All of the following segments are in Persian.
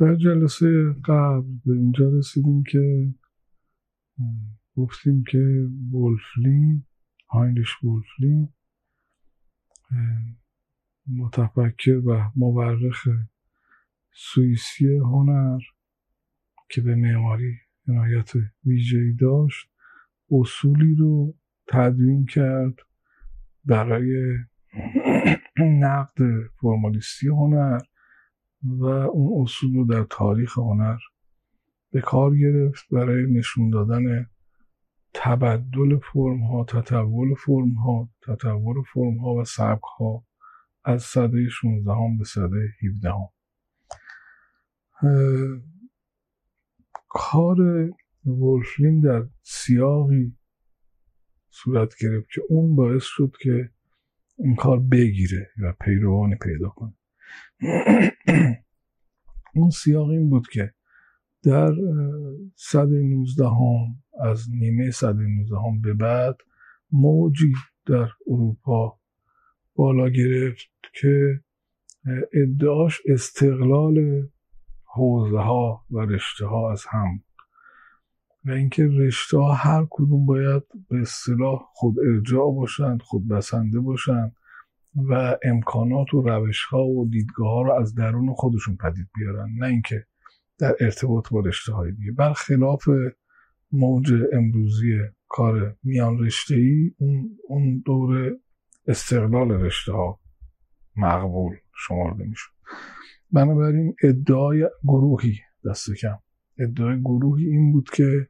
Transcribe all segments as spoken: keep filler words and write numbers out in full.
در جلسه قبل به اینجا رسیدیم که گفتیم که وولفلین، هاینریش وولفلین، متفکر و مورخ سوئیسی هنر که به معماری عنایت ویژه‌ای داشت، اصولی رو تدوین کرد برای نقد فرمالیستی هنر و اون اصول رو در تاریخ هنر به کار گرفت برای نشون دادن تبدل فرم ها، تطور فرم ها، تطور فرم ها و سبک ها از سده شانزدهم به سده هفدهم. کار وولفلین در سیاقی صورت گرفت که اون باعث شد که این کار بگیره و پیروانی پیدا کنه. اون سیاق این بود که در سده نوزدهم، از نیمه سده نوزدهم به بعد، موجی در اروپا بالا گرفت که ادعاش استقلال حوزه ها و رشته ها از هم بود و اینکه رشته ها هر کدوم باید به اصطلاح خود ارجاع باشند، خود بسنده باشند و امکانات و روش ها و دیدگاه ها رو از درون خودشون پدید بیارن، نه اینکه در ارتباط با رشته های دیگه. برخلاف موج امروزی کار میان رشته‌ای، اون اون دور استقلال رشته ها مقبول شمارده میشد. بنابراین ادعای گروهی دست کم ادعای گروهی این بود که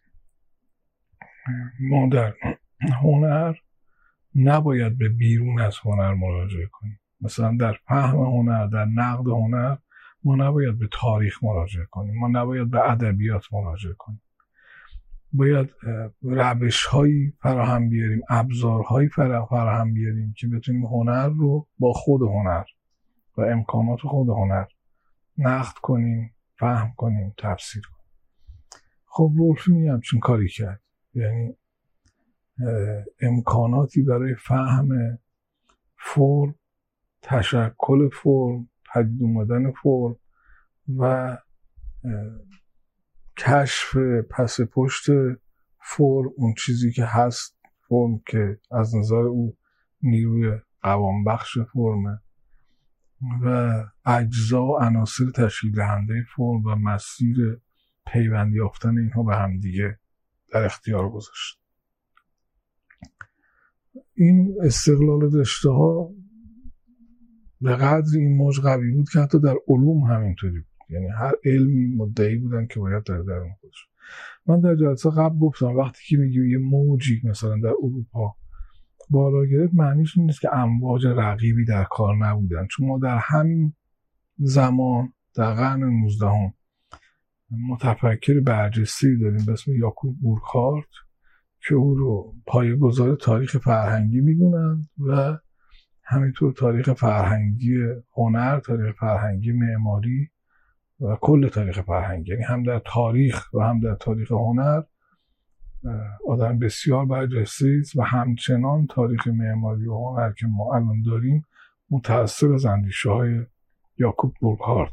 ما در هنر نباید به بیرون از هنر مراجعه کنیم. مثلا در فهم هنر، در نقد هنر، ما نباید به تاریخ مراجعه کنیم، ما نباید به ادبیات مراجعه کنیم. باید روش‌هایی فراهم بیاریم، ابزارهایی فراهم بیاریم که بتونیم هنر رو با خود هنر و امکانات خود هنر نقد کنیم، فهم کنیم، تفسیر کنیم. خب وولفلین همچین کاری کرد، یعنی امکاناتی برای فهم فرم، تشکل فرم، پدید اومدن فرم و کشف پس پشت فرم، اون چیزی که هست فرم که از نظر او نیروی قوام بخش فرمه و اجزا و عناصر تشکیل دهنده فرم و مسیر پیوند یافتن اینها به هم دیگه در اختیار گذاشت. این استقلال رشته ها به قدر این موج قوی بود که حتی در علوم همینطوری بود، یعنی هر علمی مدعی بودن که باید در درون خودش. من در جلسه قبل گفتم وقتی که میگیم یه موجی مثلا در اروپا بالا گرفت، معنیش نیست که امواج رقیبی در کار نبودن، چون ما در همین زمان در قرن نوزدهم متفکر برجسته‌ای داریم به اسم یاکوب بورکهارت که او رو پایه‌گذار تاریخ فرهنگی میدونن و همینطور تاریخ فرهنگی هنر، تاریخ فرهنگی معماری و کل تاریخ فرهنگی، یعنی هم در تاریخ و هم در تاریخ هنر آدم بسیار برجسته است و همچنان تاریخ معماری و هنر که ما الان داریم متأثر از اندیشه‌های یاکوب بورکهارت.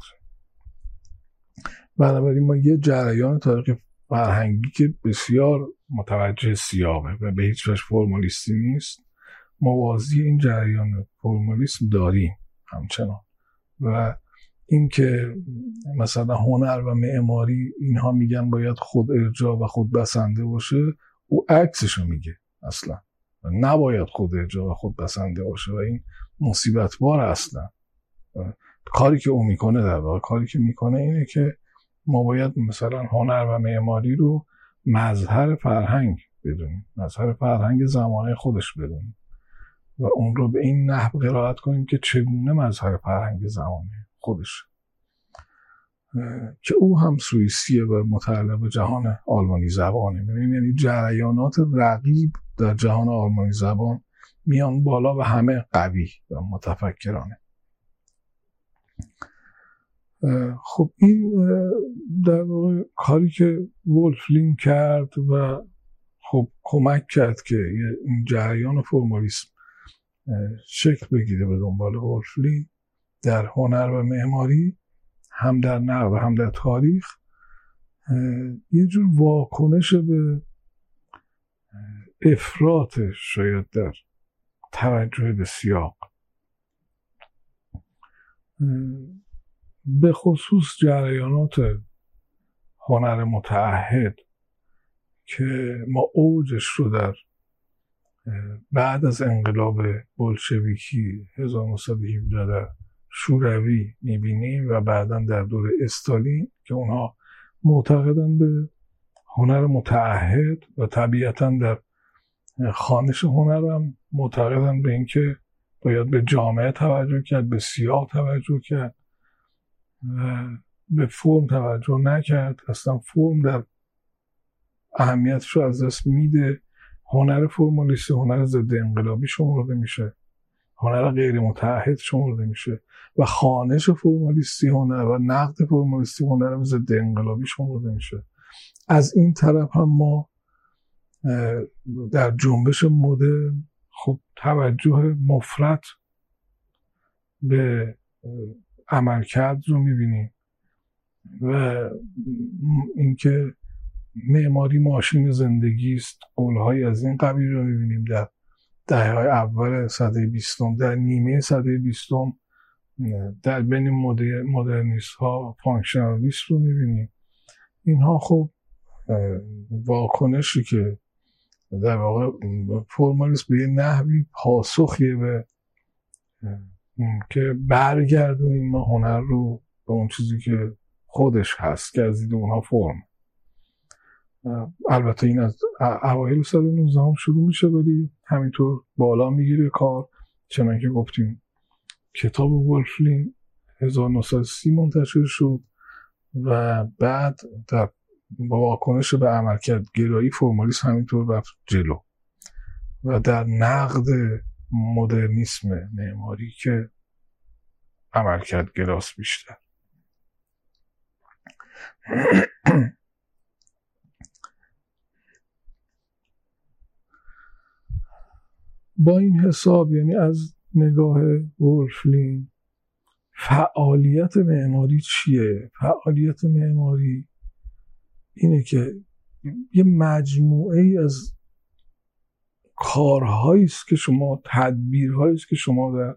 بنابراین ما یه جریان تاریخ فرهنگی که بسیار متوجه سیاقه و به هیچ وجه فرمالیستی نیست، موازی این جریان فرمالیسم داریم همچنان. و اینکه مثلا هنر و معماری اینها میگن باید خود ارجاع و خود بسنده باشه، او عکسشو میگه، اصلا نباید خود ارجاع و خود بسنده باشه و این مصیبت بار. اصلا کاری که او میکنه، در واقع کاری که میکنه اینه که ما باید مثلا هنر و معماری رو مظهر فرهنگ بدونیم، مظهر فرهنگ زمانه خودش بدونیم و اون رو به این نحو قرائت کنیم که چگونه مظهر فرهنگ زمانه خودش، که او هم سوئیسیه و متعلق به جهان آلمانی زبانه. ببینید یعنی جریانات رقیب در جهان آلمانی زبان میان بالا و همه قوی و متفکرانه. خب این در واقع کاری که وولفلین کرد و خب کمک کرد که این جریان فرمالیسم شکل بگیره به دنبال وولفلین در هنر و معماری، هم در نقد و هم در تاریخ یه جور واکنش به افراط شاید در توجه به سیاق، به خصوص جریانات هنر متعهد که ما اوجش رو در بعد از انقلاب بولشویکی هزار و نهصد و هفده در شوروی میبینیم و بعداً در دوره استالین که اونها معتقدن به هنر متعهد و طبیعتاً در خوانش هنر هم معتقدن به اینکه باید به جامعه توجه کرد، به سیاق توجه کرد و به فرم توجه نکرد. اصلا فرم در اهمیتش رو از دست میده. هنر فرمالیستی هنر ضد انقلابی شمرده میشه، هنر غیر متعهد شمرده میشه و خوانش فرمالیستی هنر و نقد فرمالیستی هنر ضد انقلابی شمرده میشه. از این طرف هم ما در جنبش مدرن خب توجه مفرط به عملکرد رو میبینیم و اینکه معماری ماشین زندگی است، قولهای از این قبیل رو میبینیم در دهه‌های اول سده بیستم، در نیمه سده بیستم در بین مدرنیست ها فانکشنالیست رو میبینیم. اینها خب واکنشی که در واقع فرمالیست به یه نحوی پاسخیه به که برگردونیم ما هنر رو به اون چیزی که خودش هست، گردید اونها فرم. البته این از اوایل سده نوزدهم شروع میشه ولی همینطور بالا میگیره کار. چنانکه که گفتیم کتاب ولفلین هزار و نهصد و سی منتشر شد و بعد در با واکنش به عملکرد گرایی فرمالیسم همینطور رفت جلو و در نقد مدرنیسم معماری که عملکرد گراست بیشتر. با این حساب یعنی از نگاه ولفلین فعالیت معماری چیه؟ فعالیت معماری اینه که یه مجموعه ای از کارهایی است که شما تدبیرهایی است که شما در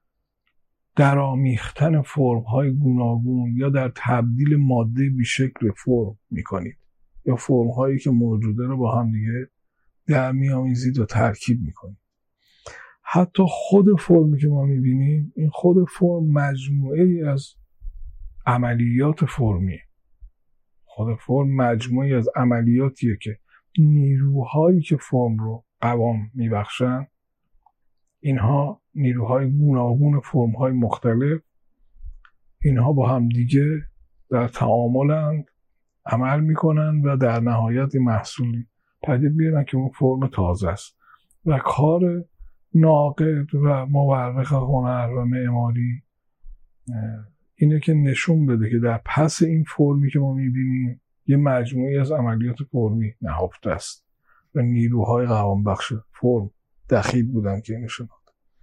درآمیختن فرم‌های گوناگون یا در تبدیل ماده بیشکل به فرم می‌کنید یا فرم‌هایی که موجوده رو با هم دیگه در می‌آمیزید و ترکیب می‌کنید. حتی خود فرمی که ما می‌بینیم این خود فرم مجموعه ای از عملیات فرمیه. خود فرم مجموعی از عملیاتیه که نیروهایی که فرم رو قوام میبخشن اینها نیروهای گوناگون فرم‌های مختلف، اینها با هم دیگه در تعاملند، عمل میکنن و در نهایت محصولی پدید بیارن که اون فرم تازه است. و کار ناقد و مورخ هنر و معماری اینه که نشون بده که در پس این فرمی که ما میبینیم یه مجموعی از عملیات فرمی نهفته است و نیروهای قوام بخش فرم دخیل بودن که اینو شناخت.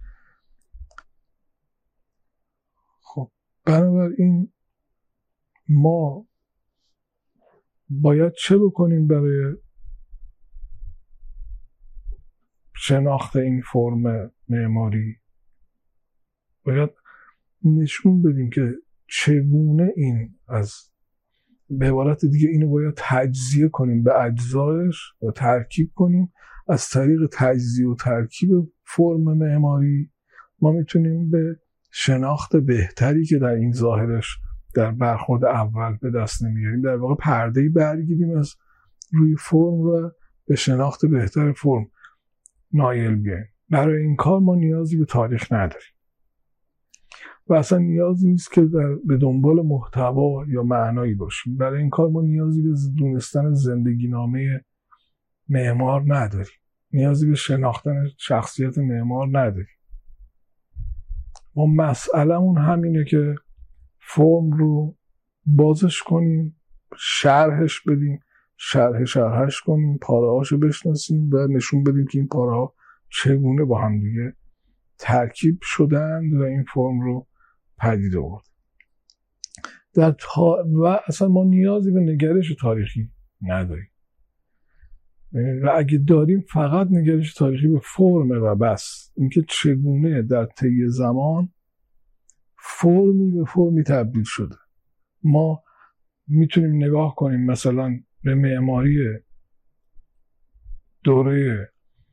خب بنابراین ما باید چه بکنیم برای شناخت این فرم معماری؟ باید نشون بدیم که چگونه این از به عبارت دیگه اینو باید تجزیه کنیم به اجزایش و ترکیب کنیم. از طریق تجزیه و ترکیب فرم معماری ما میتونیم به شناخت بهتری که در این ظاهرش در برخورد اول به دست نمیاریم در واقع پرده‌ای برگیریم از روی فرم و به شناخت بهتر فرم نایل بیاییم. برای این کار ما نیازی به تاریخ نداریم و اصلا نیازی نیست که در به دنبال محتوا یا معنایی باشیم. برای این کار ما نیازی به دونستن زندگی نامه معمار نداریم، نیازی به شناختن شخصیت معمار نداریم. ما مسئله‌مون همینه که فرم رو بازش کنیم، شرحش بدیم، شرح شرحش کنیم، پاره‌هاشو بشناسیم و نشون بدیم که این پاره‌ها چگونه با هم دیگه ترکیب شدند و این فرم رو پدید آورد. در تا... و اصلا ما نیازی به نگرش تاریخی نداریم و اگه داریم فقط نگرش تاریخی به فرم و بس، اینکه چگونه در طی زمان فرمی به فرمی تبدیل شده. ما میتونیم نگاه کنیم مثلا به معماری دوره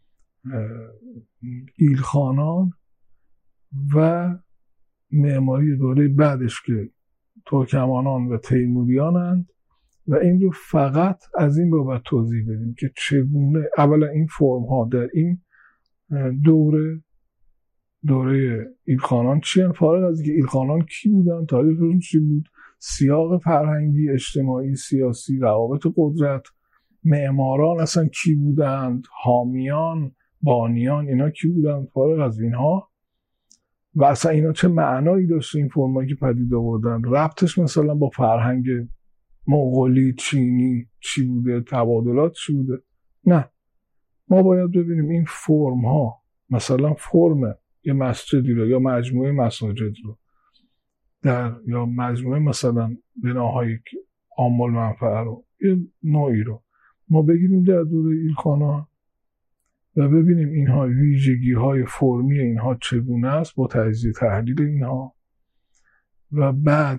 ایلخانان و معماری دوره بعدش که ترکمانان و تیموریانند و این رو فقط از این بابت توضیح بدیم که چگونه اولا این فرم ها در این دوره دوره ایلخانان چی هستند، فارغ از اینکه ایلخانان کی بودن، تاریخشون چی بود، سیاق فرهنگی، اجتماعی، سیاسی، روابط قدرت، معماران اصلا کی بودند، حامیان، بانیان، اینا کی بودند، فارغ از اینها و اصلا اینا چه معنایی داشته این فرمایی که پدید آوردن، ربطش مثلا با فرهنگ مغولی، چینی چی بوده، تبادلات چی بوده. نه، ما باید ببینیم این فرم ها مثلا فرم یه مسجدی رو یا مجموعه مساجد رو در یا مجموعه مثلا بناهای عام المنفعه رو یه نوعی رو ما بگیریم در دوره ایلخانان و ببینیم اینها ویژگی های فرمی اینها چگونه است با تجزیه تحلیل اینها و بعد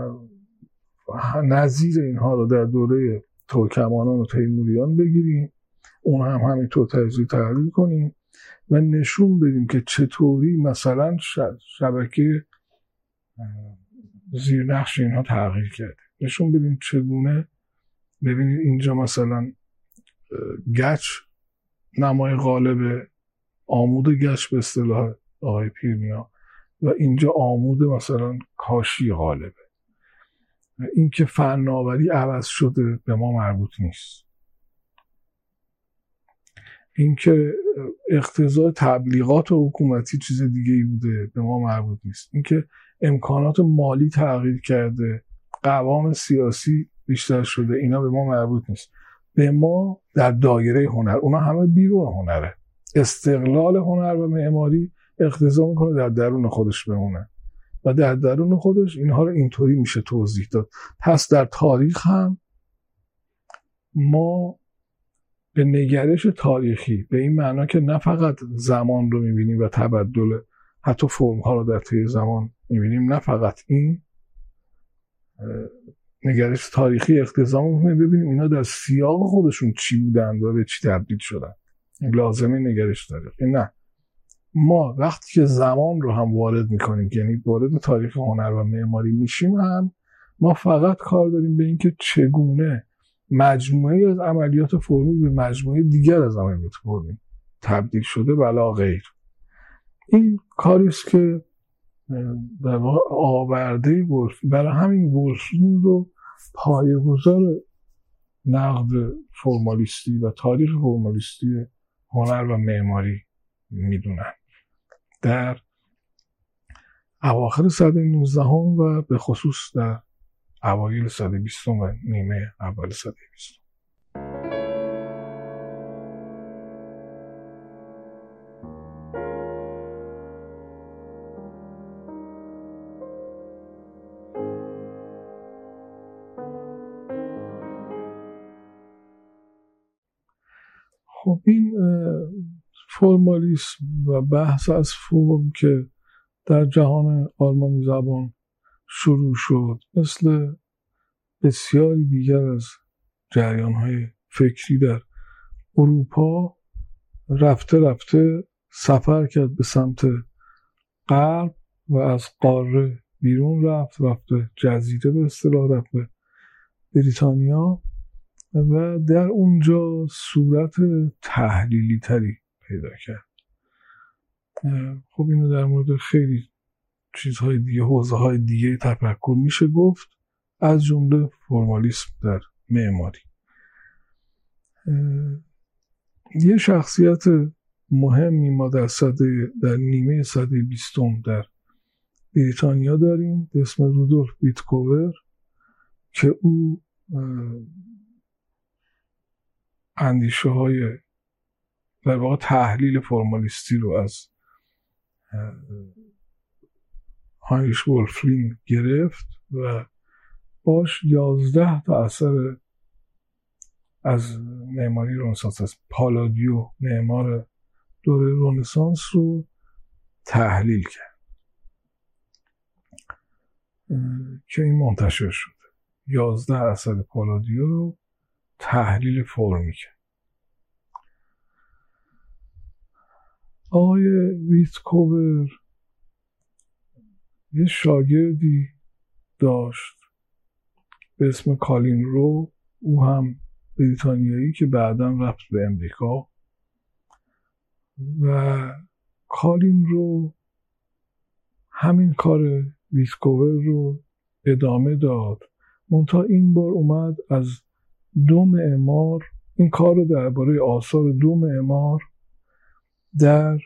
نظیر اینها رو در دوره ترکمانان و تیموریان بگیریم، اون هم همینطور تجزیه تحلیل کنیم و نشون بدیم که چطوری مثلا شبکه زیرنقش اینها تغییر کرده، نشون بدیم چگونه. ببینید اینجا مثلا گچ نمای غالب، عمود گچ به اصطلاح آقای پیرنیا و اینجا عمود مثلا کاشی غالبه. این که فناوری عوض شده به ما مربوط نیست، این که اقتضای تبلیغات و حکومتی چیز دیگه ای بوده به ما مربوط نیست، این که امکانات مالی تغییر کرده، قوام سیاسی بیشتر شده، اینا به ما مربوط نیست. به ما در دایره هنر، اونا همه بیرون هنره، استقلال هنر و معماری اقتضا میکنه در درون خودش بمونه و در درون خودش اینها رو اینطوری میشه توضیح داد. پس در تاریخ هم ما به نگرش تاریخی به این معنا که نه فقط زمان رو میبینیم و تبدل حتی فرم ها رو در طی زمان میبینیم، نه فقط این نگرش تاریخی اقتضا میکنه ببینیم اینا در سیاق خودشون چی بودن و به چی تبدیل شدن. لازمه نگرش تاریخی نه، ما وقتی که زمان رو هم وارد میکنیم یعنی وارد تاریخ هنر و معماری میشیم هم ما فقط کار داریم به این که چگونه مجموعه از عملیات فرمی به مجموعه دیگر از عملیات فرمی تبدیل شده ولا غیر. این کاری است که در واقع آورده ورفی، برای همین ورفی رو پایه‌گذار نقد فرمالیستی و تاریخ فرمالیستی هنر و معماری میدونن. در اواخر سده نوزدهم و به خصوص در اوایل سده بیستم و نیمه اول سده بیستم. خب این فرمالیسم و بحث از فرم که در جهان آلمانی زبان شروع شد مثل بسیاری دیگر از جریان‌های فکری در اروپا رفته رفته سفر کرد به سمت غرب و از قاره بیرون رفت، رفته جزیره به اصطلاح، رفت به بریتانیا و در اونجا صورت تحلیلی تری پیدا کرد. خب اینو در مورد خیلی چیزهای دیگه، حوزه های دیگه تفکر میشه گفت، از جمله فرمالیسم در معماری. یه شخصیت مهمی ما در سده در نیمه سده بیستم در بریتانیا داریم به اسم رودولف بیتکوور که او اندیشه های در واقع تحلیل فرمالیستی رو از هاینریش ولفلین گرفت و باش یازده تا اثر از معماری رنسانس است. پالادیو معمار دوره رنسانس رو تحلیل کرد که این منتشر شد. یازده اثر پالادیو رو تحلیل فرمی کرد. آقای ویتکوور یه شاگردی داشت به اسم کالین رو، او هم بریتانیایی که بعداً رفت به امریکا، و کالین رو همین کار ویتکوور رو ادامه داد، منتها این بار اومد از دو معمار این کار رو درباره آثار دو معمار در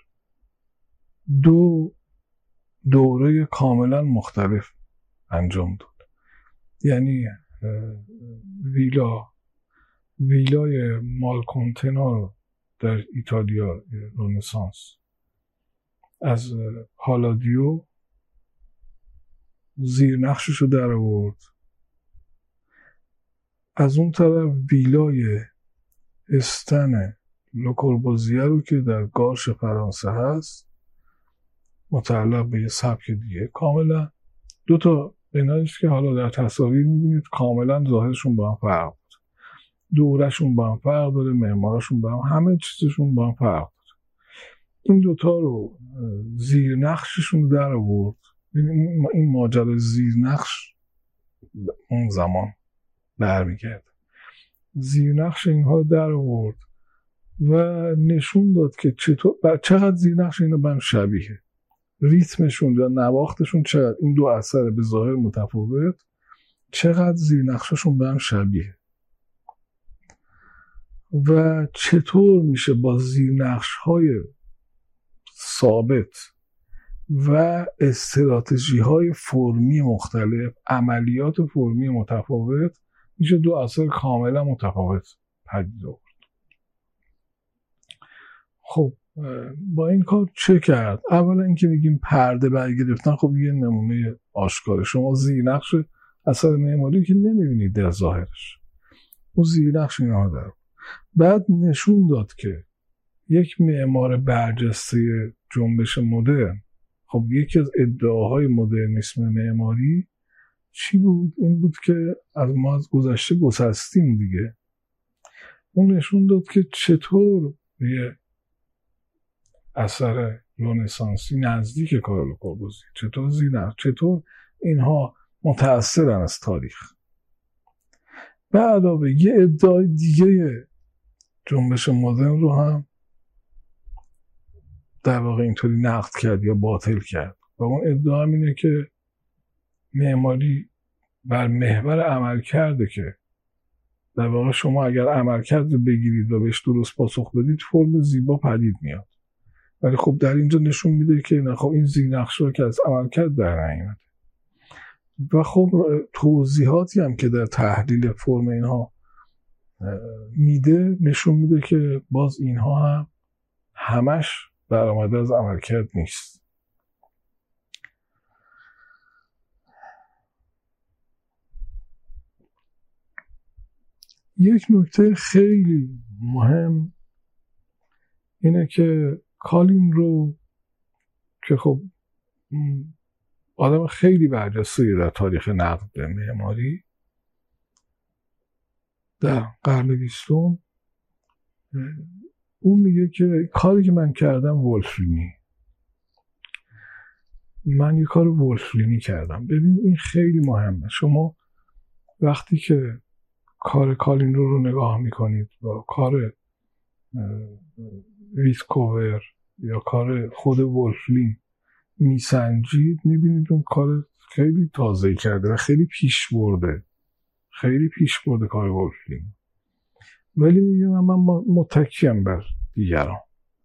دو دوره کاملا مختلف انجام داد. یعنی ویلا ویلای مالکونتنا رو در ایتالیا رنسانس از پالادیو زیر نقشش رو در آورد. از اون طرف ویلای استن لوکوربوزیه رو که در گارش فرانسه هست، متعلق به یه سبک دیگه، کاملا دو تا بنایش که حالا در تصاویر میبینید کاملا ظاهرشون با هم فرق داره، دورشون با هم فرق داره، معمارشون با هم، همه چیزشون با هم فرق داره. این دوتا رو زیر نقششون در آورد. این ماجرا زیر نقش اون زمان برمیگرد. زیر نقش اینها رو در آورد و نشون داد که چطور چقدر زیر نقش اینا به هم شبیه، ریتمشون یا نواختشون چقدر این دو اثر به ظاهر متفاوت چقدر زیر نقششون به هم شبیه و چطور میشه با زیر نقش های ثابت و استراتژی های فرمی مختلف، عملیات فرمی متفاوت، میشه دو اثر کاملا متفاوت پدید آورد. خب با این کار چه کرد؟ اولا اینکه میگیم پرده برگرفتن، خب یه نمونه آشکاره. شما زیر نقش اثر معماری که نمیبینید در ظاهرش، اون زیر نقش اینا داره. بعد نشون داد که یک معمار برجسته جنبش مدرن، خب یکی از ادعاهای مدرنیسم معماری چی بود؟ این بود که از ما از گذشته گسستیم دیگه. اون نشون داد که چطور یه اثر رنسانسی نزدیک کار لوکوربوزیه، چطور زینه، چطور اینها متأثرن از تاریخ. به علاوه یه ادعای دیگه جنبش مدرن رو هم در واقع اینطوری نقد کرد یا باطل کرد و اون ادعا اینه که معماری بر محور عمل کرده، که در واقع شما اگر عملکرد رو بگیرید و بهش درست پاسخ بدید فرم زیبا پدید میاد. ولی خب در اینجا نشون میده که نه، خب این زیرنقش رو که از عملکرد در نیامده. و خب توضیحاتی هم که در تحلیل فرم اینها میده نشون میده که باز اینها هم همش برآمده از عملکرد نیست. یک نکته خیلی مهم اینه که کالین رو که خب آدم خیلی برجسته‌ای در تاریخ نقد معماری در قرن بیستم، اون میگه که کاری که من کردم ولفلینی، من یه کار ولفلینی کردم. ببین این خیلی مهمه. شما وقتی که کار کالین رو رو نگاه میکنید و کار ویتکوور یا کار خود ولفلین میسنجید، میبینید اون کار خیلی تازه‌ای کرده و خیلی پیش برده خیلی پیش برده کار ولفلین. ولی میگم من متکیم بر دیگران.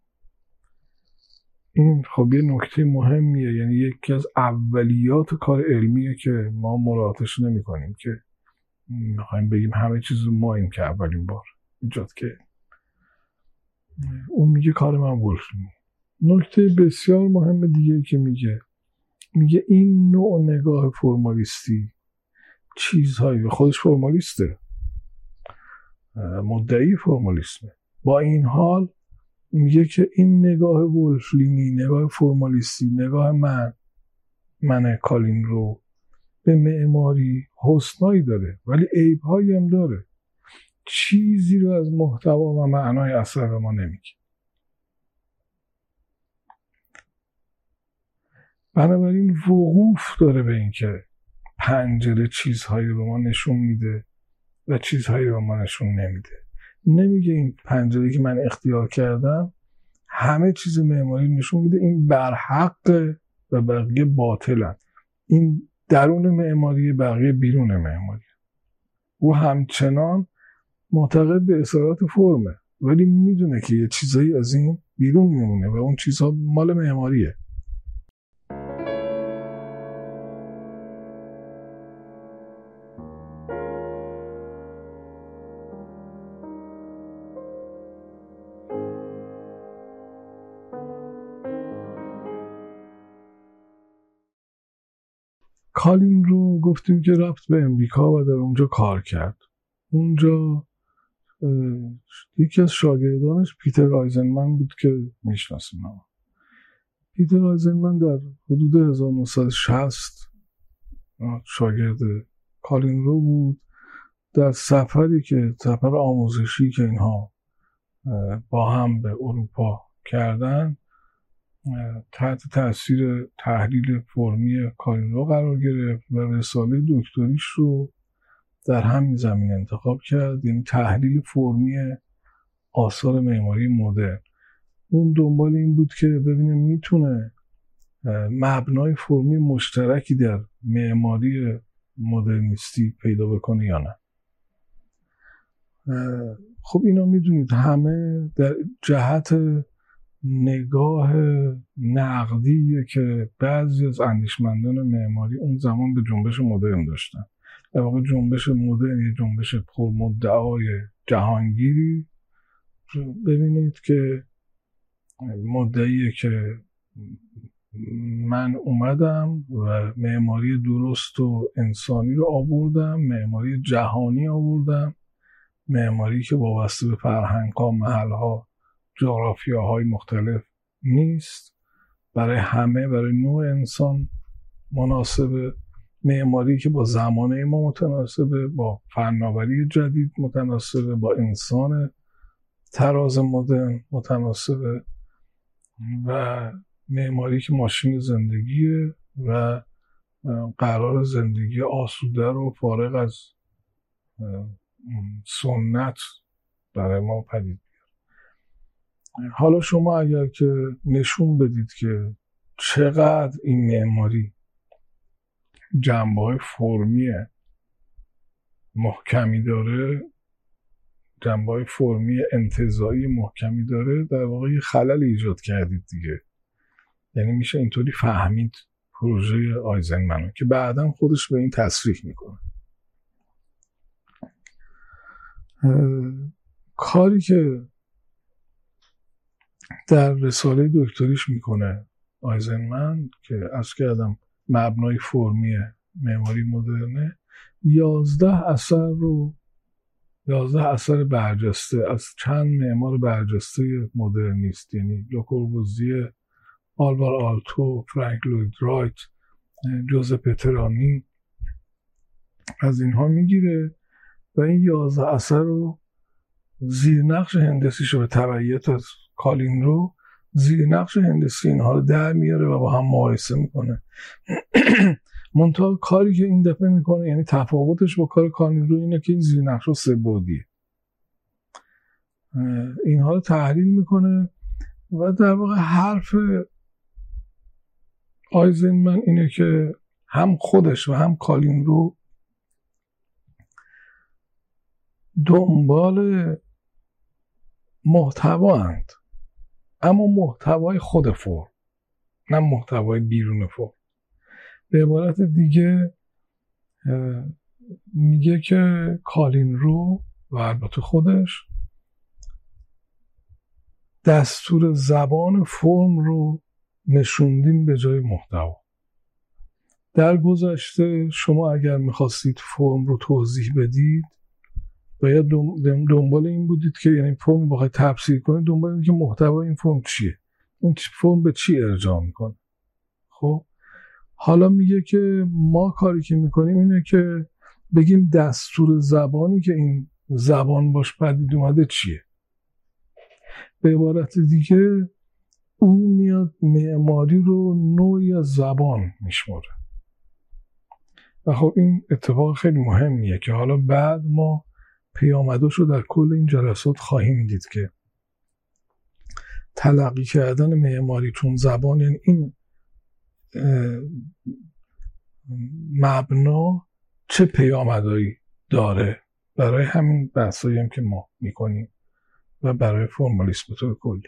این خب یه نکته مهمیه، یعنی یکی از اولیات کار علمیه که ما مراعاتش نمی کنیم، که میخوایم بگیم همه چیز رو ماییم که اولین بار ایجاد که اون میگه کار من ولفلین. نکته بسیار مهم دیگه که میگه میگه این نوع نگاه فرمالیستی چیزهایی، خودش فرمالیسته، مدعی فرمالیسمه، با این حال میگه که این نگاه ولفلینی، نگاه فرمالیستی، نگاه من من کالین رو به معماری حسنایی داره ولی عیب‌هایی هم داره، چیزی رو از محتوا و معنای اثر به ما نمیگه. بنابراین وقوف داره به این که پنجره چیزهایی رو به ما نشون میده و چیزهایی رو به ما نشون نمیده. نمیگه این پنجره که من اختیار کردم همه چیز معماری نشون میده، این برحق و بقیه باطلن، این درون معماری بقیه بیرون معماری. او همچنان معتقد به اصالت فرمه ولی میدونه که یه چیزایی از این بیرون میمونه و اون چیزها مال معماریه. کالین رو گفتیم که رفت به امریکا و در اونجا کار کرد. اونجا یکی از شاگردانش پیتر آیزنمن بود که میشناسیم. پیتر آیزنمن در حدود هزار و نهصد و شصت شاگرد کالین رو بود. در سفری که سفر آموزشی که اینها با هم به اروپا کردن تحت تاثیر تحلیل فرمی کالین رو قرار گرفت و رساله دکتریش رو در همین زمین انتخاب کرد، یعنی تحلیل فرمی آثار معماری مدرن. اون دنبال این بود که ببینه میتونه مبنای فرمی مشترکی در معماری مدرنیستی پیدا بکنه یا نه. خب اینا میدونید همه در جهت نگاه نقدیه که بعضی از اندیشمندان معماری اون زمان به جنبش مدرن داشتن. در واقع جنبش مدرن یه جنبش پرمدعای جهانگیری، ببینید که مدعیه که من اومدم و معماری درست و انسانی رو آوردم، معماری جهانی آوردم، معماری که وابسته به فرهنگ‌ها، محل‌ها، جغرافیاهای مختلف نیست، برای همه، برای نوع انسان مناسبه، معماری که با زمانه ما متناسبه، با فناوری جدید متناسبه، با انسان تراز مدرن متناسبه و معماری که ماشین زندگیه و قرار زندگی آسوده رو فارغ از سنت برای ما پدید بیاره. حالا شما اگر که نشون بدید که چقدر این معماری جنبه‌های فرمی محکمی داره، جنبه‌های فرمی انتزاعی محکمی داره، در واقع یه خلل ایجاد کردید دیگه. یعنی میشه اینطوری فهمید پروژه آیزنمن که بعداً خودش به این تصریح میکنه. کاری که در رساله دکتریش میکنه آیزنمن که عرض کردم مبنای فرمی معماری مدرنه، یازده اثر رو یازده اثر برجسته از چند معمار برجسته مدرنیست، یعنی لو کوربوزیه، آلوار آلتو، فرانک لوید رایت، جوزپه ترانی، از اینها میگیره و این یازده اثر رو زیر نقش هندسیش رو به تبعیت از کالین رو زیر نقش هندسی اینها رو در میاره و با هم مقایسه میکنه. منتها کاری که این دفعه میکنه، یعنی تفاوتش با کار کالین رو اینه که این زیر نقش رو سه بعدیه. اینها رو تحلیل میکنه و در واقع حرف آیزنمن اینه که هم خودش و هم کالین رو دنبال محتواند، اما محتوای خود فرم، نه محتوای بیرون فرم. به عبارت دیگه میگه که کالین رو و البته خودش دستور زبان فرم رو نشوندیم به جای محتوا. در گذشته شما اگر میخواستید فرم رو توضیح بدید باید دنبال این بودید که یعنی فرم بخواید تفسیر کنید دنبال این که محتوای این فرم چیه، این فرم به چی ارجاع میکنه. خب حالا میگه که ما کاری که میکنیم اینه که بگیم دستور زبانی که این زبان باش پدید اومده چیه. به عبارت دیگه اون میاد معماری رو نوعی از زبان میشماره و خب این اتفاق خیلی مهمیه که حالا بعد ما پیامدش رو در کل این جلسات خواهیم دید که تلقی کردن معماری چون زبان یعنی این مبنا چه پیامدهایی داره برای همین بحثایی هم که ما میکنیم و برای فرمالیسم به طور کلی.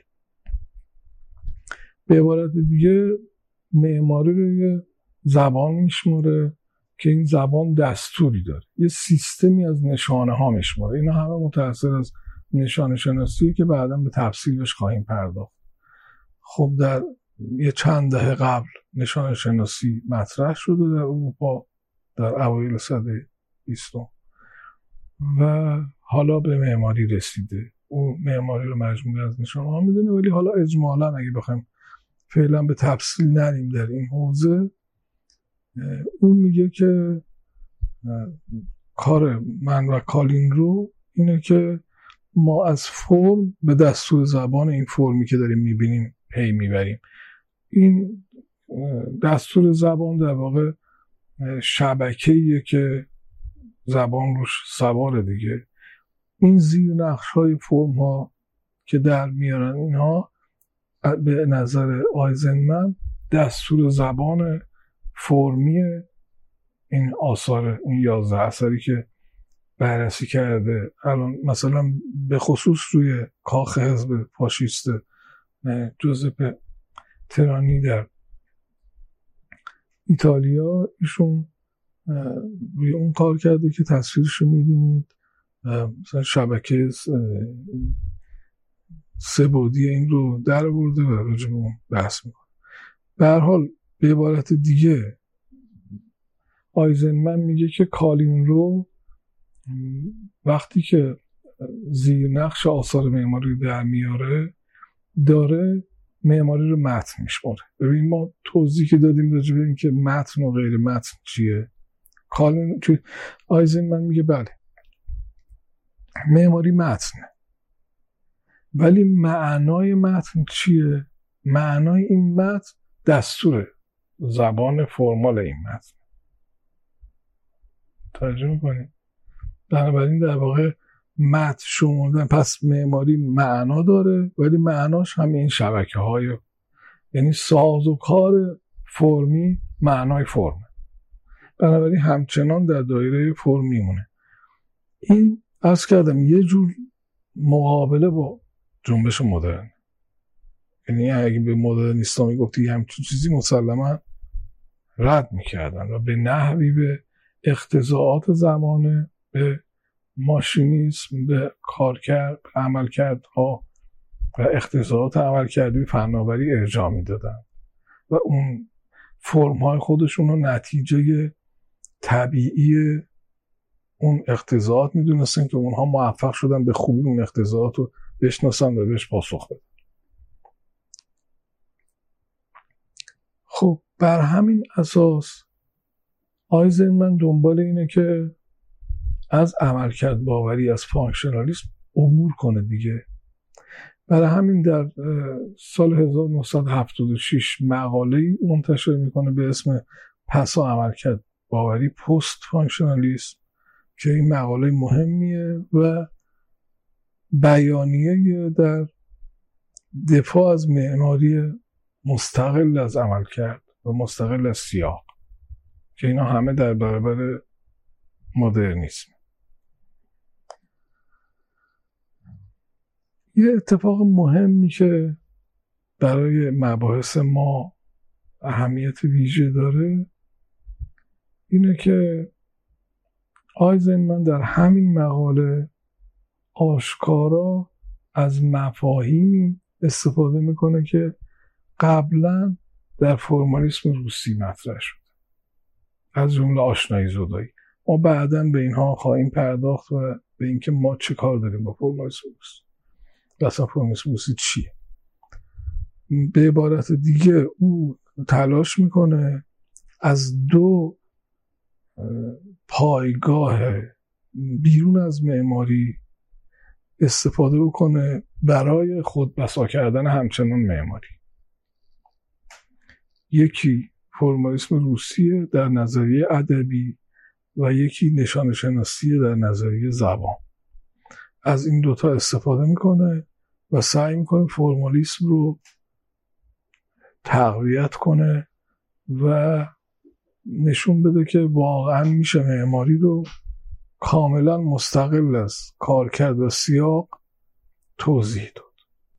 به عبارت دیگه معماری رو یه زبان میشماره که این زبان دستوری داره، یه سیستمی از نشانه ها میشماره. اینا همه متأثر از نشانه شناسیه که بعدا به تفصیلش خواهیم پرداخت. خب در یه چند دهه قبل نشانه شناسی مطرح شده در اروپا در اوایل سده بیستم و حالا به معماری رسیده. اون معماری رو مجموعه از نشانه ها میدونه، ولی حالا اجمالا اگه بخوایم فعلا به تفصیل نریم در این حوزه، اون میگه که کار من و کالین رو اینه که ما از فرم به دستور زبان این فرمی که داریم میبینیم پی میبریم. این دستور زبان در واقع شبکه‌ایه که زبان روش سواره دیگه. این زیر نقش های فرم ها که در میارن اینها به نظر آیزنمن دستور زبان فرمی این آثار، این یازده اثری که بررسی کرده الان مثلا به خصوص روی کاخ حزب فاشیست جوزپه ترانی در ایتالیا، ایشون روی اون کار کرده که تصویرش رو میبینید، مثلا شبکه سه بعدی این رو در برده و راجع به اون بحث میکنه. به هر حال به عبارت دیگه آیزنمن میگه که کالین رو وقتی که زیر نقش آثار معماری رو در میاره داره معماری رو متن میشماره. ببین ما توضیح که دادیم راجع به این که متن و غیر متن چیه، کالین توی آیزنمن میگه بله معماری متنه، ولی معنای متن چیه؟ معنای این متن دستور زبان فرمال این متن. توجه میکنیم؟ بنابراین در واقع متن شمردن، پس معماری معنا داره ولی معناش همین این شبکه های، یعنی ساز و کار فرمی معنای فرمه، بنابراین همچنان در دایره فرم میمونه. این عرض کردم یه جور مقابله با جنبش مدرن، یعنی اگه به مدرنیستا میگفتی همچون چیزی مسلما رد میکردن و به نحوی به اقتضاعات زمانه، به ماشینیسم، به کارکرد، عملکردها و اقتضاعات عملکردی فناوری ارجاع میدادن و اون فرم‌های خودشون رو نتیجه طبیعی اون اقتضاعات میدونستن که اونها موفق شدن به خوبی اون اقتضاعات رو بشناسن و بهش پاسخ بدن. خب بر همین اساس آیزنمن دنبال اینه که از عملکرد باوری، از فانکشنالیسم عبور کنه دیگه. برای همین در سال هزار و نهصد و هفتاد و شش مقاله‌ای منتشر میکنه به اسم پسا عملکرد باوری، پست فانکشنالیسم، که این مقاله مهمیه و بیانیه در دفاع از معماری مستقل از عملکرد و مستقل از سیاق، که اینا همه در برابر مدرنیسم. یه اتفاق مهمی که برای مباحث ما اهمیت ویژه داره اینه که آیزنمن در همین مقاله آشکارا از مفاهیمی استفاده میکنه که قبلا در فرمالیسم روسی مطرح شد. از جمله آشنایی زدایی. ما بعداً به اینها خواهیم پرداخت و به اینکه ما چه کار داریم با فرمالیسم روسی و اصلا فرمالیسم روسی چیه. به عبارت دیگه او تلاش میکنه از دو پایگاه بیرون از معماری استفاده بکنه برای خود بسا کردن همچنان معماری. یکی فرمالیسم روسیه در نظریه ادبی و یکی نشان شناسی در نظریه زبان. از این دوتا استفاده میکنه و سعی میکنه فرمالیسم رو تقویت کنه و نشون بده که واقعا میشه معماری رو کاملا مستقل از کارکرد و سیاق توضیح داد.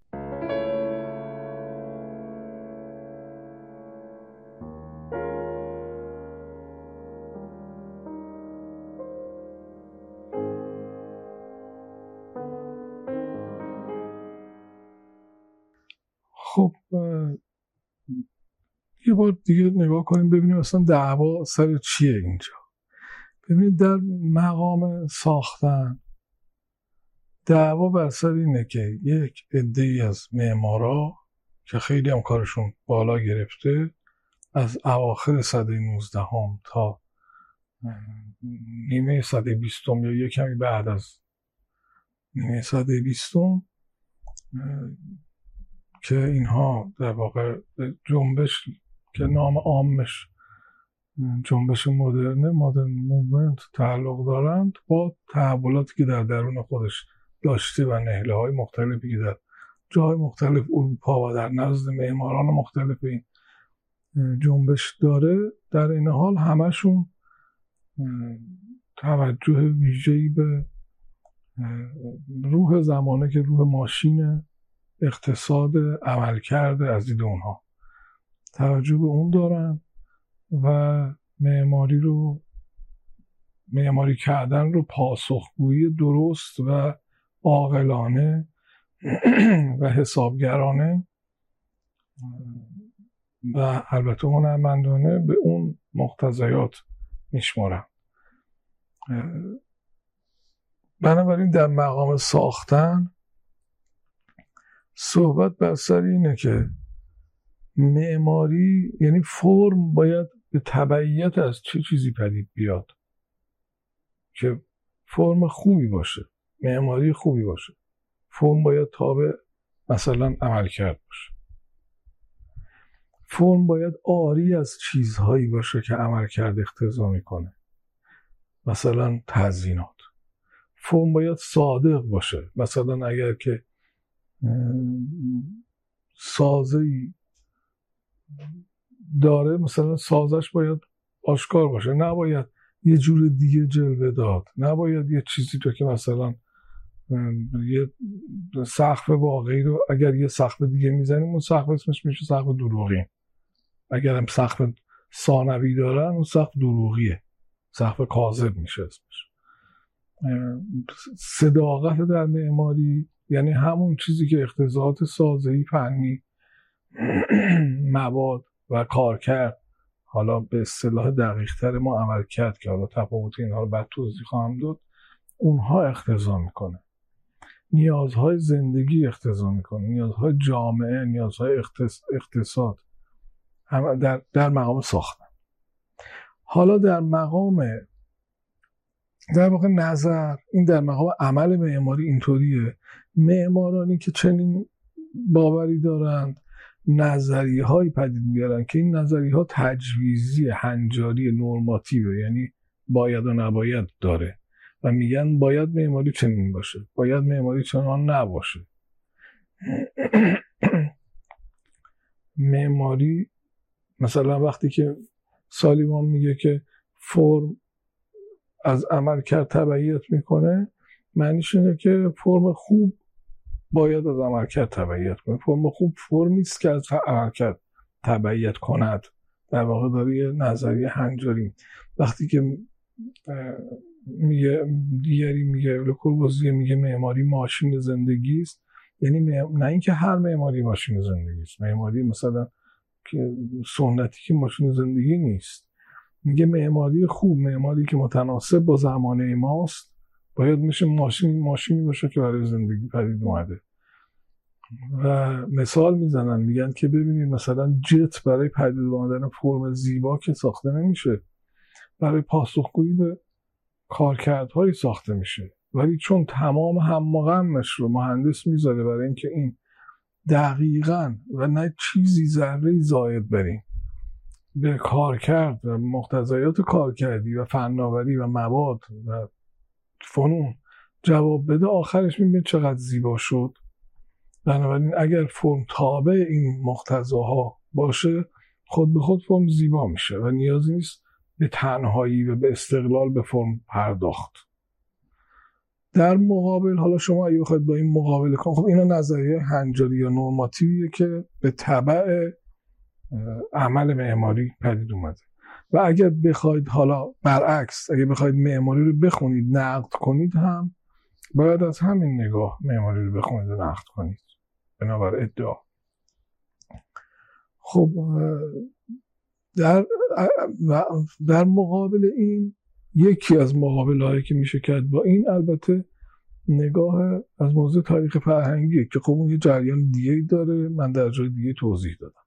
خب یه بار دیگه نگاه کنیم ببینیم اصلا دعوا سر چیه اینجا. ببینید در مقام ساختن دعوا بر سر اینه که یک عده‌ای از معمارا که خیلی هم کارشون بالا گرفته از اواخر سده نوزدهم تا نیمه سده بیستم یا یک کمی بعد از نیمه سده بیستم که اینها در واقع جنبش که نام عامش جنبش مدرن مدرن موومنت تعلق دارند با تحولاتی که در درون خودش داشته و نهله های مختلفی که در جای مختلف اروپا و در نزد معماران مختلف این جنبش داره، در این حال همشون توجه ویژه‌ای به روح زمانه که روح ماشین اقتصاد عملکرد از دید اونها توجه به اون دارن و معماری رو معماری کردن رو پاسخگویی درست و عاقلانه و حسابگرانه و البته هنرمندانه به اون مقتضیات میشمارن. بنابراین در مقام ساختن صحبت بر سر اینه که معماری یعنی فرم باید به تبعیت از چه چیزی پدید بیاد که فرم خوبی باشه، معماری خوبی باشه. فرم باید تابع مثلا عملکرد باشه. فرم باید عاری از چیزهایی باشه که عملکرد اقتضا میکنه، مثلا تزیینات. فرم باید صادق باشه، مثلا اگر که سازه‌ای داره مثلا سازش باید آشکار باشه، نباید یه جور دیگه جلوه داد، نباید یه چیزی تو که مثلا یه سقف واقعی رو اگر یه سقف دیگه میزنیم اون سقف اسمش میشه سقف دروغی. اگر هم سقف ثانوی دارن اون سقف دروغیه، سقف کاذب میشه اسمش. صداقت در معماری یعنی همون چیزی که اقتضاعات سازه‌ای، فنی، مواد و کارکرد، حالا به اصطلاح دقیق‌تر ما عمل کرد که حالا تفاوت اینها رو بعد توضیح خواهم داد، اونها اقتضا میکنه. نیازهای زندگی اقتضا میکنه، نیازهای جامعه، نیازهای اقتصاد، هم در, در مقام ساختن. حالا در مقام در واقع نظر، این در مقام عمل معماری اینطوریه. معمارانی که چنین باوری دارند نظریه هایی پدید میارن که این نظریه ها تجویزی، هنجاری، نورماتیوه، یعنی باید و نباید داره و میگن باید معماری چنین باشه، باید معماری چنان نباشه. معماری مثلا وقتی که سالیوان میگه که فرم از عملکرد تبعیت میکنه، معنیش اینه که فرم خوب باید از عملکرد تبعیت کنه. فرم خوب فرمی است که از عملکرد تبعیت کند. در واقع داره یه نظریه هنجاری. وقتی که میگه دیگری میگه لوکوربوزیه میگه معماری ماشین زندگی است، یعنی نه اینکه هر معماری ماشین زندگی است. معماری مثلا که سنتی که ماشین زندگی نیست. میگه معماری خوب، معماری که متناسب با زمانه ماست، باید میشه ماشین ماشینی باشه که برای زندگی پدید اومده. و مثال میزنن میگن که ببینید مثلا جت برای پدید اومدن فرم زیبا که ساخته نمیشه، برای پاسخگویی به کارکردهایی ساخته میشه، ولی چون تمام هم و غمش رو مهندس میذاره برای اینکه این دقیقاً و نه چیزی ذره‌ای زاید بریم به کارکرد و مقتضیات کارکردی و فناوری و مواد و فنون جواب بده، آخرش میبینید چقدر زیبا شد. بنابراین اگر فرم تابع این مقتضاها باشه، خود به خود فرم زیبا میشه و نیازی نیست به تنهایی و به استقلال به فرم پرداخت. در مقابل حالا شما اگه بخواید با این مقابله کنید، خب اینا نظریه هنجاری یا نورماتیویه که به تبع عمل معماری پدید اومده. و اگر بخواید حالا برعکس، اگه بخواید معماری رو بخونید نقد کنید، هم باید از همین نگاه معماری رو بخونید و نقد کنید بنابر ادعا. خب در در مقابل این، یکی از مقابلهایی که میشه کرد با این، البته نگاه از موضوع تاریخ فرهنگیه که خب اون یه جریان دیگه داره، من در جای دیگه توضیح دادم.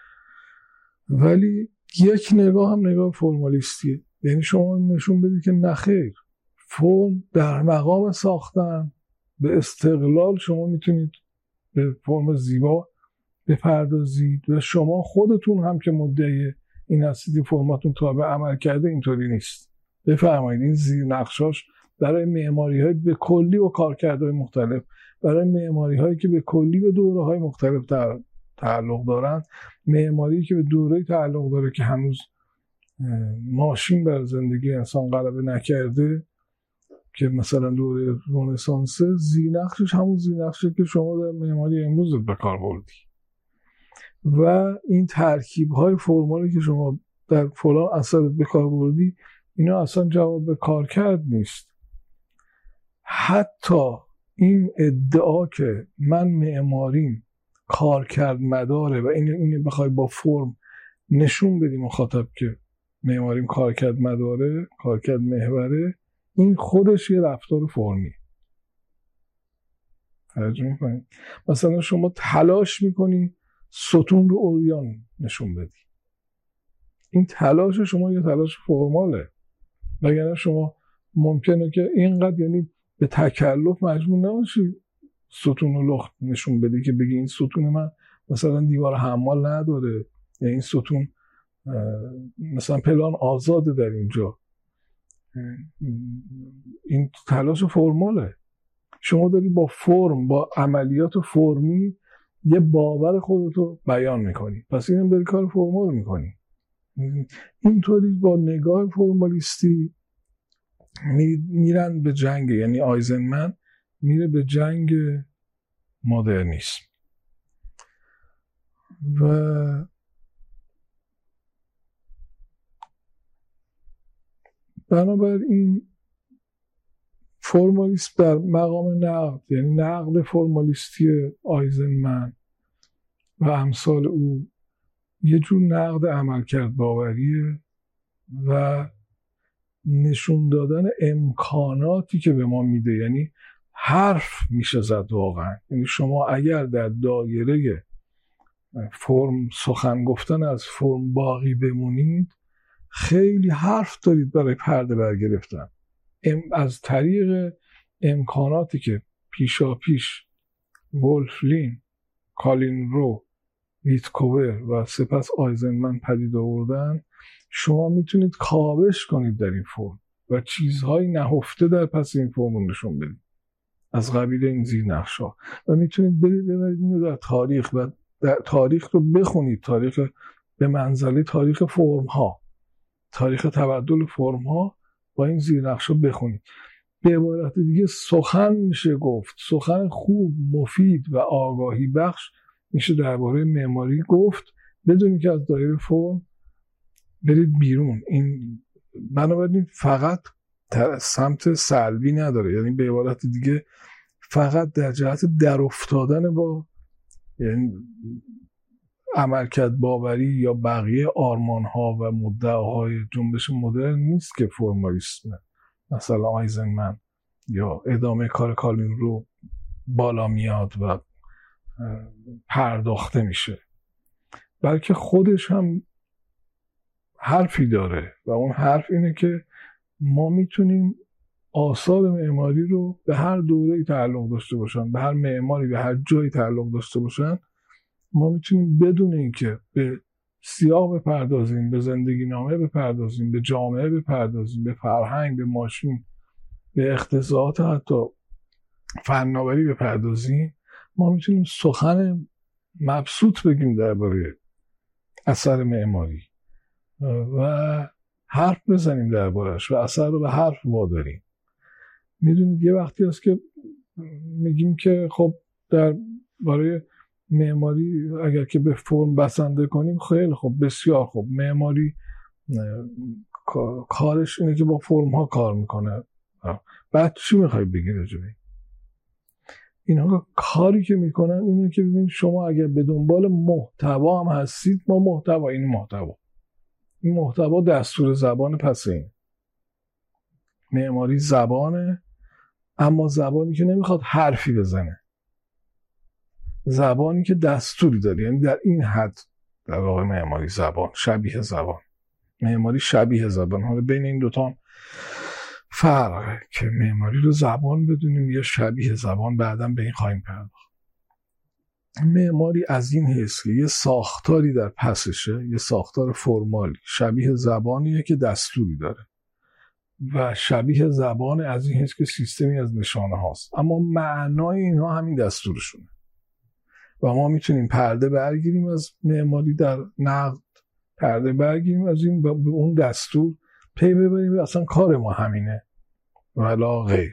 ولی یک نگاه هم نگاه فرمالیستیه، یعنی شما نشون بدید که نخیر، فرم در مقام ساختن به استقلال شما میتونید به فرم زیبا بپردازید و شما خودتون هم که مدعی این هستید فرماتون تابع عمل کرده، اینطوری نیست. بفرمایید این زیر نقشاش برای معماری های به کلی و کارکردهای مختلف، برای معماری هایی که به کلی به دوره های مختلف تعلق دارن، معماری که به دوره تعلق داره که هنوز ماشین بر زندگی انسان غلبه نکرده، که مثلا دوره رنسانس، زینقشش همون زینقشه که شما در معماری امروز به کار بردی. و این ترکیب های فرمالی که شما در فلان اثر به کار بردی، اینا اصلا جواب به کار کرد نیست. حتی این ادعا که من معماریم کار کرد مداره و این اینو بخوای با فرم نشون بدی مخاطب که معماریم کار کرد مداره، کار کرد محوره، این خودش یه رفتار فرمی. توجه میکنید؟ مثلا شما تلاش میکنی ستون رو اوریان نشون بدی، این تلاش شما یه تلاش فرماله، وگرنه شما ممکنه که اینقدر یعنی به تکلف مجبور نباشی ستون رو لخت نشون بدی که بگی این ستون من مثلا دیوار حمال نداره یا این ستون مثلا پلان آزاده در اینجا. این تلاش فرماله. شما داری با فرم، با عملیات فرمی یه باور خودتو بیان میکنی، پس اینم داری کار فرمال میکنی. اینطوری با نگاه فرمالیستی میرن به جنگ، یعنی آیزنمن میره به جنگ مدرنیسم. و بنابراین فرمالیسم در مقام نقد، یعنی نقد فرمالیستی آیزنمن و امثال او، یه جور نقد عملکرد باوریه و نشون دادن امکاناتی که به ما میده. یعنی حرف میشه زد واقعا. یعنی شما اگر در دایره فرم سخن گفتن از فرم باقی بمونید، خیلی حرف دارید برای پرده برگرفتن از طریق امکاناتی که پیشا پیش ولف لین، کالین رو، ویتکوور و سپس آیزنمن پدید آوردن. شما میتونید کاوش کنید در این فرم و چیزهای نهفته در پس این فرم نشون بدید از قبیل این زیر نقشا، و میتونید برید ببرید اینو در تاریخ و در تاریخ رو بخونید، تاریخ به منزله تاریخ فرم ها، تاریخ تبدل فرم ها با این زیر نقشا بخونید. به عبارت دیگه سخن میشه گفت، سخن خوب، مفید و آگاهی بخش میشه درباره معماری گفت بدونی که از دایره فرم برید بیرون. این بنابراین فقط سمت سلبی نداره، یعنی به عبارت دیگه فقط در جهت در افتادن با، یعنی عملکرد باوری یا بقیه آرمان‌ها و مدعاهای جنبش مدرن نیست که فرمالیسمه، مثلا آیزنمن یا ادامه کار کالوین رو بالا میاد و پرداخته میشه، بلکه خودش هم حرفی داره و اون حرف اینه که ما میتونیم آثار معماری رو به هر دوره‌ای تعلق داشته باشن، به هر معماری به هر جایی تعلق داشته باشن، ما میتونیم بدون اینکه به سیاق بپردازیم، به زندگی نامه بپردازیم، به جامعه بپردازیم، به فرهنگ، به ماشین، به اقتصاد، حتی فناوری بپردازیم، ما میتونیم سخن مبسوط بگیم درباره اثر معماری و حرف بزنیم دربارش و اثر رو به حرف واداریم. میدونید یه وقتی هست که میگیم که خب در برای معماری اگر که به فرم بسنده کنیم، خیلی خوب، بسیار خوب، معماری کارش اینه که با فرم ها کار میکنه، بعد چی میخوای بگی راجع به اینها؟ کاری که میکنن اینه که ببینید شما اگر به دنبال محتوا هم هستید، ما محتوا این محتوا این محتوا دستور زبان پس این معماری زبانه، اما زبانی که نمیخواد حرفی بزنه، زبانی که دستوری داره. یعنی در این حد در واقع معماری زبان شبیه زبان معماری شبیه زبان. حالا بین این دوتا فرقه که معماری رو زبان بدونیم یا شبیه زبان، بعداً به این خواهیم پرداخت. معماری از این حیث که یه ساختاری در پسشه، یه ساختار فرمالی شبیه زبانیه که دستوری داره و شبیه زبان از این حیث که سیستمی از نشانه هاست، اما معنای اینها همین دستورشونه و ما میتونیم پرده برگیریم از معماری در نقد، پرده برگیریم از این و به اون دستور پی ببریم، اصلا کار ما همینه ولا غیر.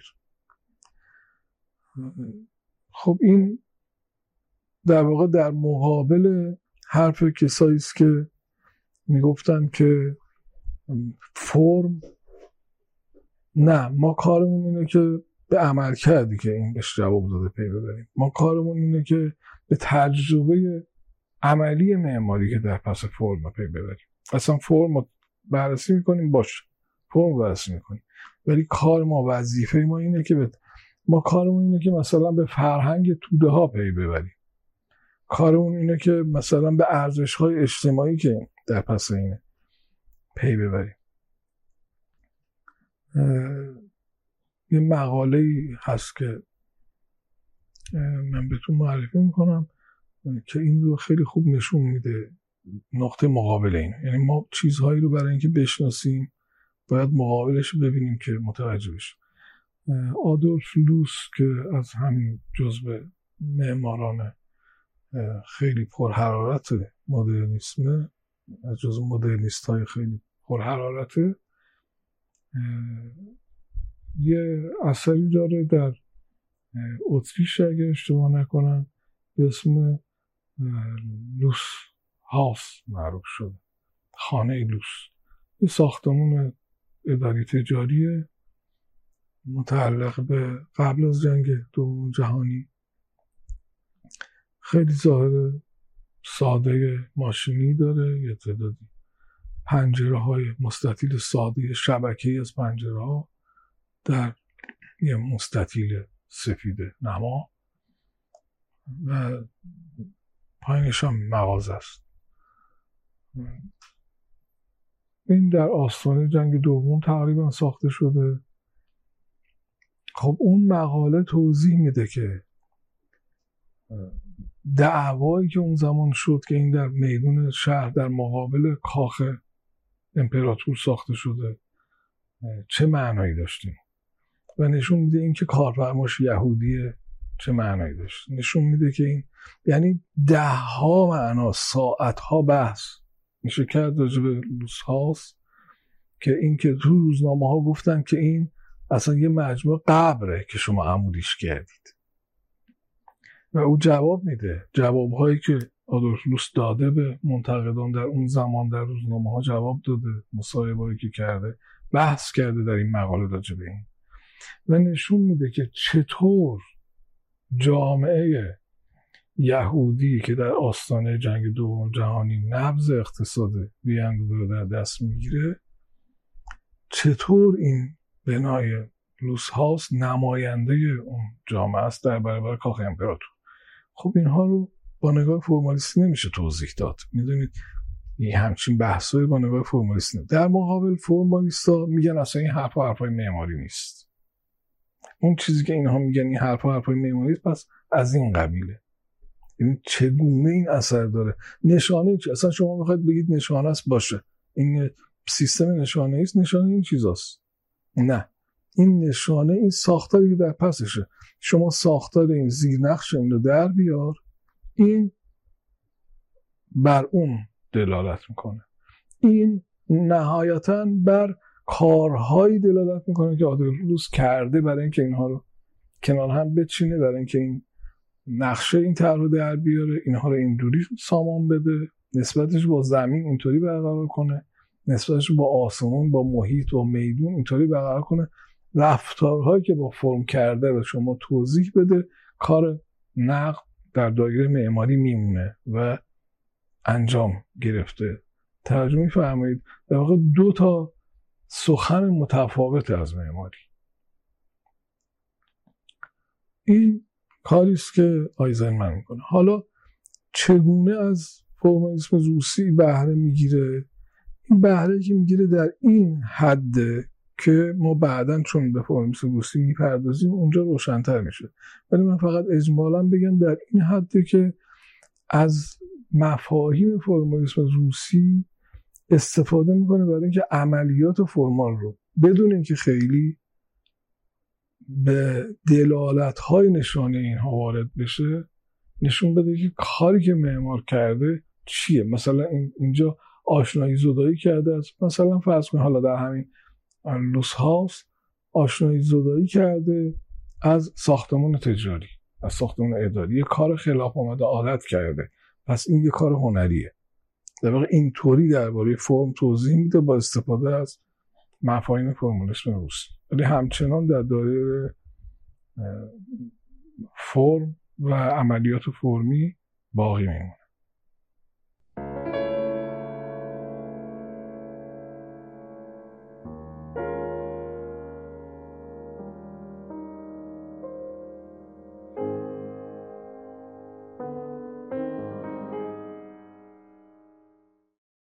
خب این در واقع در مقابل حرف کسایی است که میگفتن که فرم نه، ما کارمون اینه که به عمل کردی که این بهش جواب داده پی ببریم، ما کارمون اینه که به تجربه عملی معماری که در پس فرم پی ببریم. اصلا فرم بررسی میکنیم، باشه فرم بررسی میکنیم، ولی کار ما، وظیفه ما اینه که به ما کارمون اینه که مثلا به فرهنگ توده ها پی ببریم، کارمون اینه که مثلا به ارزش های اجتماعی که در پس اینه پی ببریم. یه مقاله‌ای هست که من بهتون معرفی میکنم که این رو خیلی خوب نشون میده، نقطه مقابل این. یعنی ما چیزهایی رو برای اینکه بشناسیم باید مقابلش رو ببینیم که متوجه بشیم. آدولف لوس که از همین جزء معماران خیلی پرحرارت مدرنیسمه، از جزء مدرنیست های خیلی پرحرارته، یه اثری داره در اتریش اگر اشتباه نکنم به اسم لوس هاوس معروف شده، خانه لوس. این ساختمون اداری تجاریه متعلق به قبل از جنگ دوم جهانی، خیلی ظاهر ساده ماشینی داره، یه تعدادی پنجره های مستطیل ساده، شبکه‌ای از پنجره ها در یه مستطیل سفید نما و پایینش هم مغازه است. این در آستانه جنگ دوم تقریبا ساخته شده. خب اون مقاله توضیح میده که دعوایی که اون زمان شد که این در میدون شهر در مقابل کاخ امپراتور ساخته شده چه معنایی داشته و نشون میده این که کارفرماش یهودیه چه معنایی داشت. نشون میده که این یعنی ده ها معنا، ساعت ها بحث میشه کرد راجع به لوس هاوس که این که تو روزنامه ها گفتن که این اصلا یه مجموعه قبره که شما عمودیش کردید و او جواب میده. جوابهایی که آدولف لوس داده به منتقدان در اون زمان در روزنامه ها جواب داده، مصاحبه‌ای که کرده، بحث کرده در این مقاله راجع به این و نشون میده که چطور جامعه یهودی که در آستانه جنگ دوم جهانی نبض اقتصاد بی‌اندازه رو در دست میگیره، چطور این بنای لوس هاوس نماینده اون جامعه است در برابر کاخ امپراتور. خب اینها رو با نگاه فرمالیستی نمیشه توضیح داد. میدونید این همچین بحثایی با نگاه فرمالیستی نمیشه. در مقابل فرمالیستا میگن اصلا این حرف حرفای معماری نیست. اون چیزی که اینها میگن این حرف حرفای معماری است، پس از این قبیله. این چگونه این اثر داره؟ نشانه چی؟ اصلا شما میخواید بگید نشانه است، باشه این سیستم نشانه است، نشانه این چیزاست. نه، این نشانه این ساختاری که در پسشه. شما ساختار این زیرنقش این رو در بیار، این بر اون دلالت میکنه. این نهایتاً بر کارهایی دلالت میکنه که آدولفوس کرده برای اینکه اینها رو کنار هم بچینه، برای اینکه این نقشه این طرح رو در بیاره، اینها رو اینجوری سامان بده، نسبتش با زمین اینطوری برقرار کنه، نسبتش با آسمون، با محیط و میدون اینطوری برقرار کنه، رفتارهایی که با فرم کرده رو شما توضیح بده. کار نقد در دایره معماری میمونه و انجام گرفته. توجه می‌فرمایید؟ در واقع دو تا سخن متفاوت از معماری. این کاریست که آیزنمن میکنه. حالا چگونه از فرمالیسم روسی بهره میگیره؟ این بهره که میگیره در این حده که ما بعداً چون به فرمالیسم روسی میپردازیم اونجا روشن‌تر میشه، ولی من فقط اجمالاً بگم در این حده که از مفاهیم فرمالیسم روسی استفاده میکنه برای اینکه عملیات فرمال رو بدون اینکه خیلی به دلالت‌های نشانه اینها وارد بشه نشون بده که کاری که معمار کرده چیه. مثلا اینجا آشنایی زدایی کرده است، مثلا فرض کن حالا در همین لوس هاوس آشنایی زدایی کرده از ساختمان تجاری، از ساختمان اداری، یه کار خلاف آمده عادت کرده، پس این یه کار هنریه. در واقع اینطوری درباره فرم توضیح میده با استفاده از مفاهیم فرمالیسم روسی، ولی همچنان در دایره فرم و عملیات فرمی باقی میمونه.